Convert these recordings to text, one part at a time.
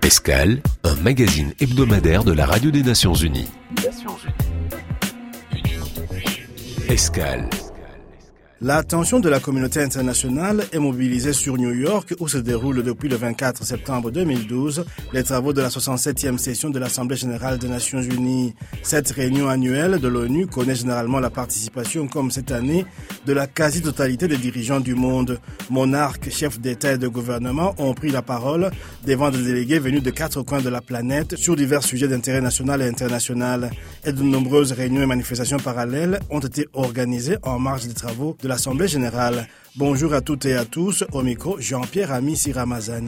Escale, un magazine hebdomadaire de la Radio des Nations Unies. Escale. L'attention de la communauté internationale est mobilisée sur New York où se déroulent depuis le 24 septembre 2012 les travaux de la 67e session de l'Assemblée générale des Nations Unies. Cette réunion annuelle de l'ONU connaît généralement la participation, comme cette année, de la quasi-totalité des dirigeants du monde. Monarques, chefs d'État et de gouvernement ont pris la parole devant des délégués venus de 4 coins de la planète sur divers sujets d'intérêt national et international. Et de nombreuses réunions et manifestations parallèles ont été organisées en marge des travaux de l'Assemblée générale. Bonjour à toutes et à tous, au micro Jean-Pierre Amissi Ramazani.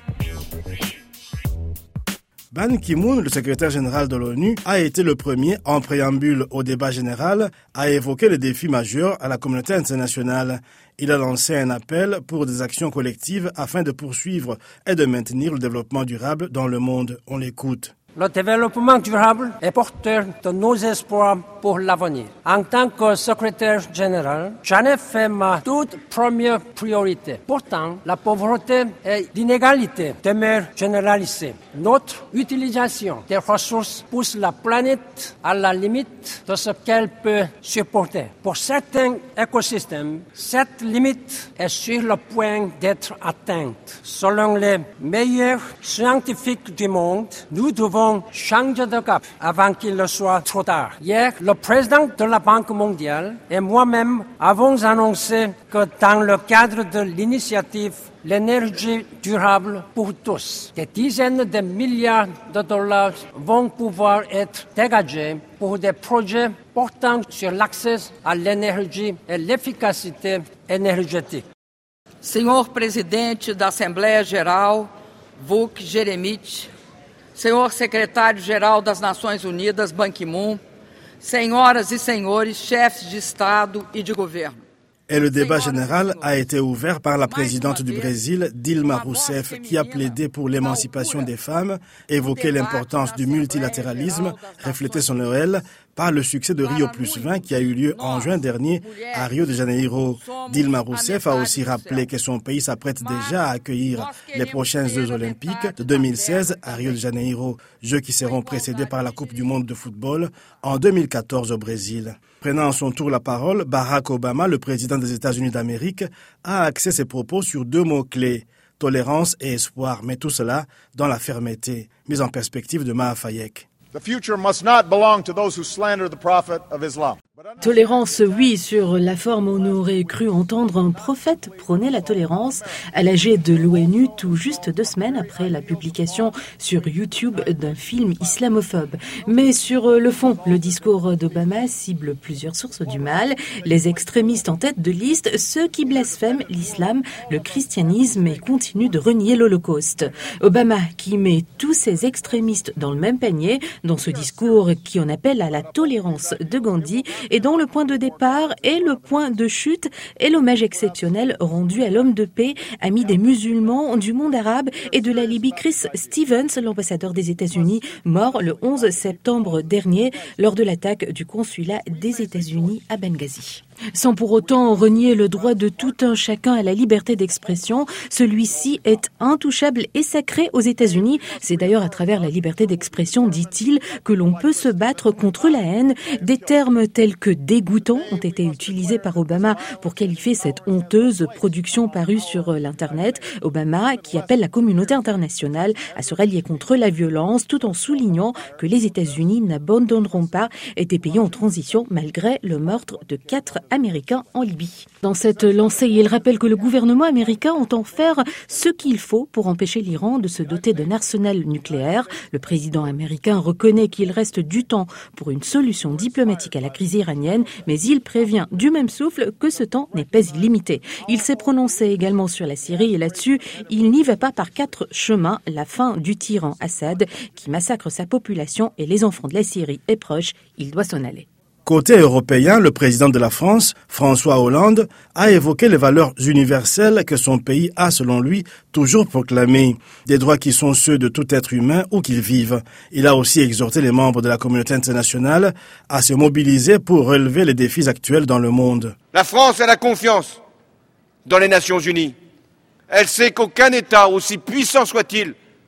Ban Ki-moon, le secrétaire général de l'ONU, a été le premier, en préambule au débat général, à évoquer les défis majeurs à la communauté internationale. Il a lancé un appel pour des actions collectives afin de poursuivre et de maintenir le développement durable dans le monde. On l'écoute. Le développement durable est porteur de nos espoirs pour l'avenir. En tant que secrétaire général, j'en ai fait ma toute première priorité. Pourtant, la pauvreté et l'inégalité demeurent généralisées. Notre utilisation des ressources pousse la planète à la limite de ce qu'elle peut supporter. Pour certains écosystèmes, cette limite est sur le point d'être atteinte. Selon les meilleurs scientifiques du monde, nous devons changer de cap avant qu'il ne soit trop tard. Hier, le président de la Banque mondiale et moi-même avons annoncé que dans le cadre de l'initiative L'énergie durable pour tous, des dizaines de milliards de dollars vont pouvoir être dégagés pour des projets portant sur l'accès à l'énergie et l'efficacité énergétique. Senhor Presidente da Assembleia Geral, Vuk Jeremic, Senhor Secretário-Geral das Nações Unidas, Ban Ki-moon, Senhoras e senhores, chefes de Estado e de governo. Et le débat général a été ouvert par la présidente du Brésil, Dilma Rousseff, qui a plaidé pour l'émancipation des femmes, évoqué l'importance du multilatéralisme, reflété selon elle par le succès de Rio+20 qui a eu lieu en juin dernier à Rio de Janeiro. Dilma Rousseff a aussi rappelé que son pays s'apprête déjà à accueillir les prochains Jeux olympiques de 2016 à Rio de Janeiro, Jeux qui seront précédés par la Coupe du monde de football en 2014 au Brésil. Prenant à son tour la parole, Barack Obama, le président des États-Unis d'Amérique, a axé ses propos sur 2 mots-clés, tolérance et espoir, mais tout cela dans la fermeté, mise en perspective de Maha Fayek. The future must not belong to those who slander the prophet of Islam. Tolérance, oui, sur la forme on aurait cru entendre un prophète prôner la tolérance à l'AG de l'ONU tout juste 2 semaines après la publication sur YouTube d'un film islamophobe. Mais sur le fond, le discours d'Obama cible plusieurs sources du mal, les extrémistes en tête de liste, ceux qui blasphèment l'islam, le christianisme et continuent de renier l'Holocauste. Obama qui met tous ces extrémistes dans le même panier, dans ce discours qui en appelle à la tolérance de Gandhi, et dont le point de départ est le point de chute et l'hommage exceptionnel rendu à l'homme de paix, ami des musulmans, du monde arabe et de la Libye, Chris Stevens, l'ambassadeur des États-Unis, mort le 11 septembre dernier lors de l'attaque du consulat des États-Unis à Benghazi. Sans pour autant renier le droit de tout un chacun à la liberté d'expression, celui-ci est intouchable et sacré aux États-Unis. C'est d'ailleurs à travers la liberté d'expression, dit-il, que l'on peut se battre contre la haine. Des termes tels que dégoûtant ont été utilisés par Obama pour qualifier cette honteuse production parue sur l'Internet. Obama qui appelle la communauté internationale à se rallier contre la violence tout en soulignant que les États-Unis n'abandonneront pas des pays en transition malgré le meurtre de 4 Américains en Libye. Dans cette lancée, il rappelle que le gouvernement américain entend faire ce qu'il faut pour empêcher l'Iran de se doter d'un arsenal nucléaire. Le président américain reconnaît qu'il reste du temps pour une solution diplomatique à la crise iranienne, mais il prévient du même souffle que ce temps n'est pas illimité. Il s'est prononcé également sur la Syrie et là-dessus, il n'y va pas par 4 chemins. La fin du tyran Assad qui massacre sa population et les enfants de la Syrie est proche, il doit s'en aller. Côté européen, le président de la France, François Hollande, a évoqué les valeurs universelles que son pays a, selon lui, toujours proclamées. Des droits qui sont ceux de tout être humain où qu'il vive. Il a aussi exhorté les membres de la communauté internationale à se mobiliser pour relever les défis actuels dans le monde. La France a la confiance dans les Nations Unies. Elle sait qu'aucun État, aussi puissant soit-il,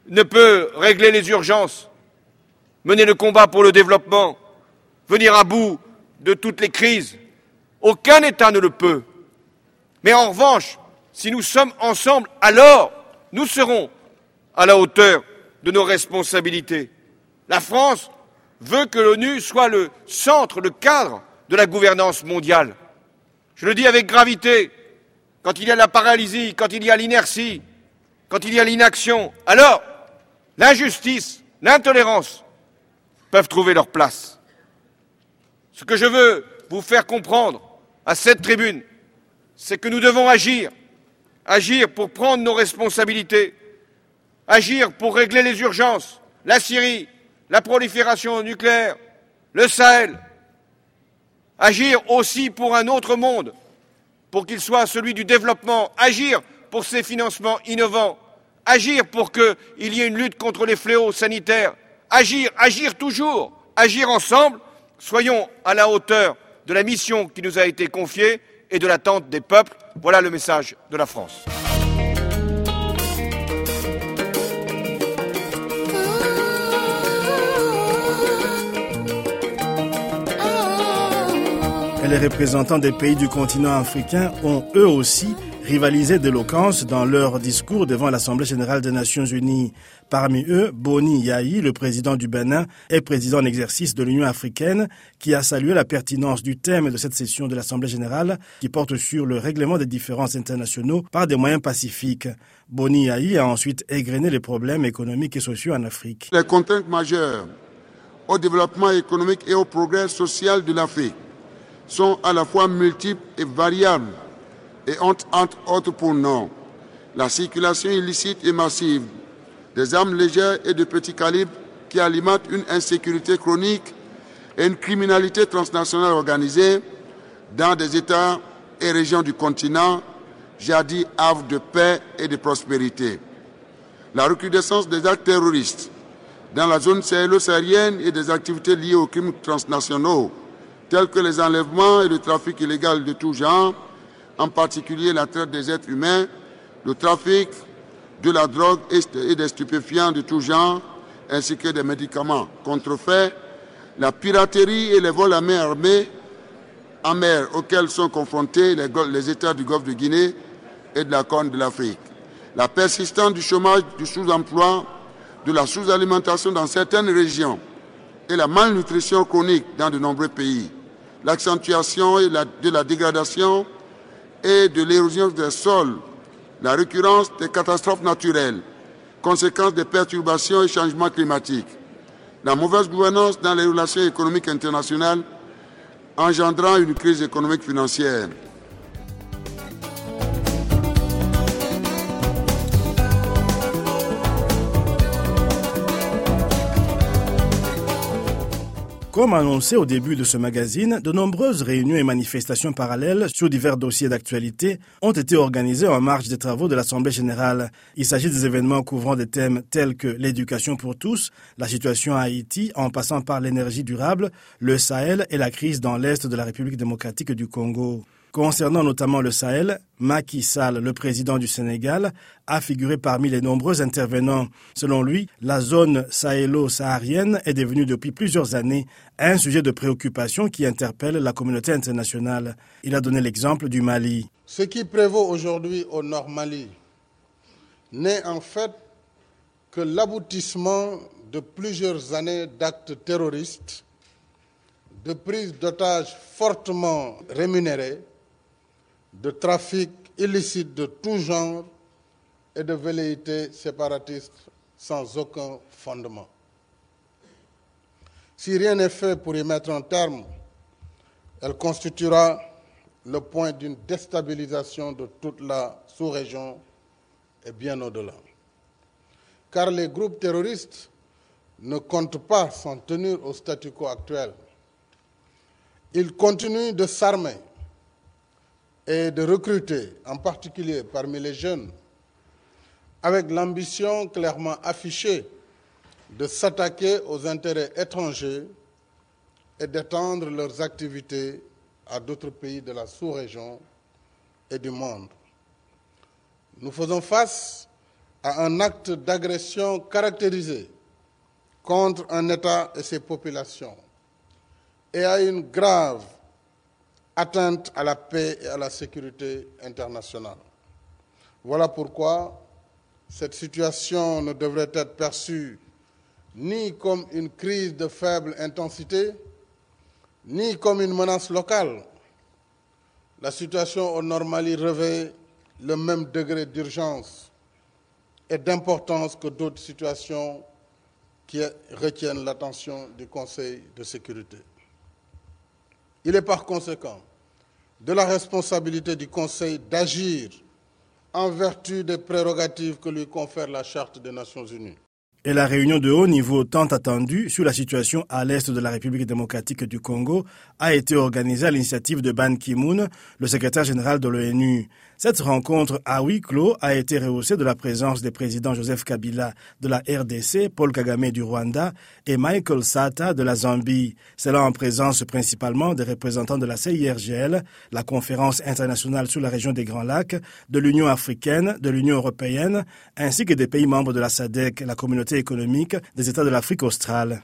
ne peut régler les urgences, mener le combat pour le développement, venir à bout de toutes les crises. Aucun État ne le peut. Mais en revanche, si nous sommes ensemble, alors nous serons à la hauteur de nos responsabilités. La France veut que l'ONU soit le centre, le cadre de la gouvernance mondiale. Je le dis avec gravité, quand il y a la paralysie, quand il y a l'inertie, quand il y a l'inaction, alors l'injustice, l'intolérance peuvent trouver leur place. Ce que je veux vous faire comprendre à cette tribune, c'est que nous devons agir pour prendre nos responsabilités, agir pour régler les urgences, la Syrie, la prolifération nucléaire, le Sahel, agir aussi pour un autre monde, pour qu'il soit celui du développement, agir pour ces financements innovants, agir pour qu'il y ait une lutte contre les fléaux sanitaires, agir toujours, agir ensemble, soyons à la hauteur de la mission qui nous a été confiée et de l'attente des peuples. Voilà le message de la France. Et les représentants des pays du continent africain ont eux aussi rivalisé d'éloquence dans leur discours devant l'Assemblée générale des Nations unies. Parmi eux, Boni Yayi, le président du Bénin et président en exercice de l'Union africaine, qui a salué la pertinence du thème de cette session de l'Assemblée générale qui porte sur le règlement des différends internationaux par des moyens pacifiques. Boni Yayi a ensuite égrené les problèmes économiques et sociaux en Afrique. Les contraintes majeures au développement économique et au progrès social de l'Afrique sont à la fois multiples et variables et ont entre autres pour nom la circulation illicite et massive des armes légères et de petit calibre qui alimentent une insécurité chronique et une criminalité transnationale organisée dans des États et régions du continent, jadis havre de paix et de prospérité. La recrudescence des actes terroristes dans la zone sahélo-saharienne et des activités liées aux crimes transnationaux tels que les enlèvements et le trafic illégal de tout genre, en particulier la traite des êtres humains, le trafic de la drogue et des stupéfiants de tout genre, ainsi que des médicaments contrefaits, la piraterie et les vols à main armée en mer auxquels sont confrontés les États du Golfe de Guinée et de la Corne de l'Afrique, la persistance du chômage, du sous-emploi, de la sous-alimentation dans certaines régions et la malnutrition chronique dans de nombreux pays, l'accentuation de la dégradation et de l'érosion des sols, la récurrence des catastrophes naturelles, conséquences des perturbations et changements climatiques, la mauvaise gouvernance dans les relations économiques internationales engendrant une crise économique financière. Comme annoncé au début de ce magazine, de nombreuses réunions et manifestations parallèles sur divers dossiers d'actualité ont été organisées en marge des travaux de l'Assemblée générale. Il s'agit des événements couvrant des thèmes tels que l'éducation pour tous, la situation à Haïti en passant par l'énergie durable, le Sahel et la crise dans l'Est de la République démocratique du Congo. Concernant notamment le Sahel, Macky Sall, le président du Sénégal, a figuré parmi les nombreux intervenants. Selon lui, la zone sahélo-saharienne est devenue depuis plusieurs années un sujet de préoccupation qui interpelle la communauté internationale. Il a donné l'exemple du Mali. Ce qui prévaut aujourd'hui au Nord Mali n'est en fait que l'aboutissement de plusieurs années d'actes terroristes, de prise d'otages fortement rémunérés, de trafic illicite de tout genre et de velléités séparatistes sans aucun fondement. Si rien n'est fait pour y mettre un terme, elle constituera le point d'une déstabilisation de toute la sous-région et bien au-delà. Car les groupes terroristes ne comptent pas s'en tenir au statu quo actuel. Ils continuent de s'armer et de recruter, en particulier parmi les jeunes, avec l'ambition clairement affichée de s'attaquer aux intérêts étrangers et d'étendre leurs activités à d'autres pays de la sous-région et du monde. Nous faisons face à un acte d'agression caractérisé contre un État et ses populations et à une grave atteinte à la paix et à la sécurité internationale. Voilà pourquoi cette situation ne devrait être perçue ni comme une crise de faible intensité, ni comme une menace locale. La situation au Normalie revêt le même degré d'urgence et d'importance que d'autres situations qui retiennent l'attention du Conseil de sécurité. Il est par conséquent de la responsabilité du Conseil d'agir en vertu des prérogatives que lui confère la Charte des Nations Unies. Et la réunion de haut niveau tant attendue sur la situation à l'est de la République démocratique du Congo a été organisée à l'initiative de Ban Ki-moon, le secrétaire général de l'ONU. Cette rencontre à huis clos a été rehaussée de la présence des présidents Joseph Kabila de la RDC, Paul Kagame du Rwanda et Michael Sata de la Zambie. Cela en présence principalement des représentants de la CIRGL, la Conférence internationale sur la région des Grands Lacs, de l'Union africaine, de l'Union européenne, ainsi que des pays membres de la SADC, la communauté économique des États de l'Afrique australe.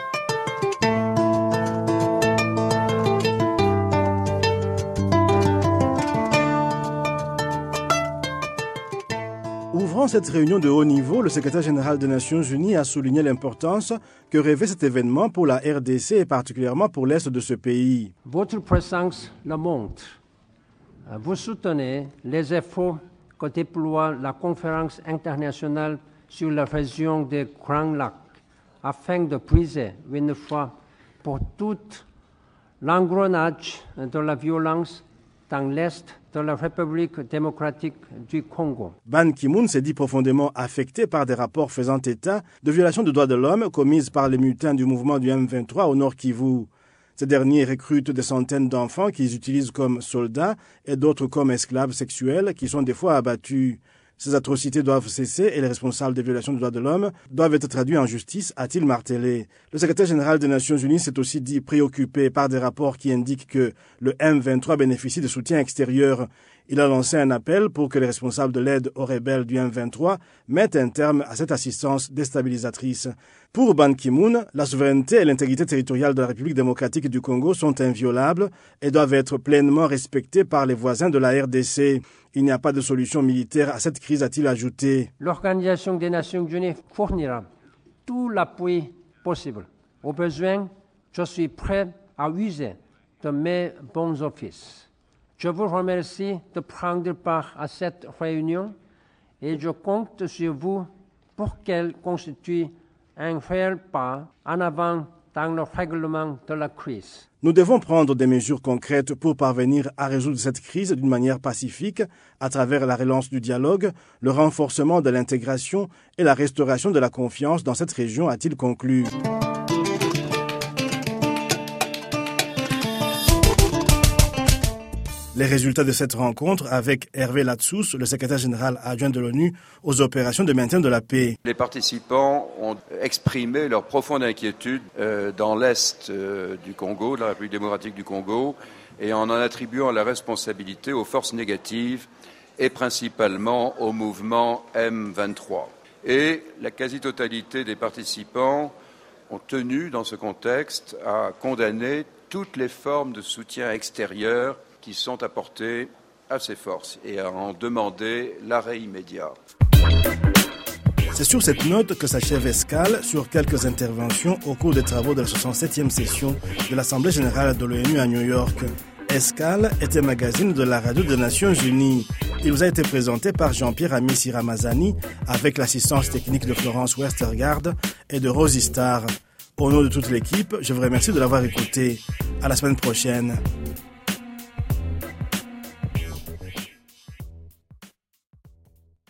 Ouvrant cette réunion de haut niveau, le secrétaire général des Nations Unies a souligné l'importance que revêt cet événement pour la RDC et particulièrement pour l'Est de ce pays. Votre présence le montre. Vous soutenez les efforts que déploie la conférence internationale sur la région des Grands Lacs afin de briser une fois pour toutes l'engrenage de la violence dans l'Est de la République démocratique du Congo. Ban Ki-moon s'est dit profondément affecté par des rapports faisant état de violations de droits de l'homme commises par les mutins du mouvement du M23 au Nord Kivu. Ces derniers recrutent des centaines d'enfants qu'ils utilisent comme soldats et d'autres comme esclaves sexuels qui sont des fois abattus. Ces atrocités doivent cesser et les responsables des violations des droits de l'homme doivent être traduits en justice, a-t-il martelé. Le secrétaire général des Nations Unies s'est aussi dit préoccupé par des rapports qui indiquent que le M23 bénéficie de soutien extérieur. Il a lancé un appel pour que les responsables de l'aide aux rebelles du M23 mettent un terme à cette assistance déstabilisatrice. Pour Ban Ki-moon, la souveraineté et l'intégrité territoriale de la République démocratique du Congo sont inviolables et doivent être pleinement respectées par les voisins de la RDC. Il n'y a pas de solution militaire à cette crise, a-t-il ajouté. L'Organisation des Nations Unies fournira tout l'appui possible. Au besoin, je suis prêt à user de mes bons offices. Je vous remercie de prendre part à cette réunion et je compte sur vous pour qu'elle constitue un réel pas en avant dans le règlement de la crise. Nous devons prendre des mesures concrètes pour parvenir à résoudre cette crise d'une manière pacifique à travers la relance du dialogue, le renforcement de l'intégration et la restauration de la confiance dans cette région, a-t-il conclu. Les résultats de cette rencontre avec Hervé Latsous, le secrétaire général adjoint de l'ONU aux opérations de maintien de la paix. Les participants ont exprimé leur profonde inquiétude dans l'Est du Congo, de la République démocratique du Congo, et en attribuant la responsabilité aux forces négatives et principalement au mouvement M23. Et la quasi-totalité des participants ont tenu, dans ce contexte, à condamner toutes les formes de soutien extérieur qui sont apportés à ces forces et à en demander l'arrêt immédiat. C'est sur cette note que s'achève Escale sur quelques interventions au cours des travaux de la 67e session de l'Assemblée générale de l'ONU à New York. Escale est un magazine de la Radio des Nations Unies. Il vous a été présenté par Jean-Pierre Amissi Ramazani avec l'assistance technique de Florence Westergaard et de Rosie Starr. Au nom de toute l'équipe, je vous remercie de l'avoir écouté. À la semaine prochaine.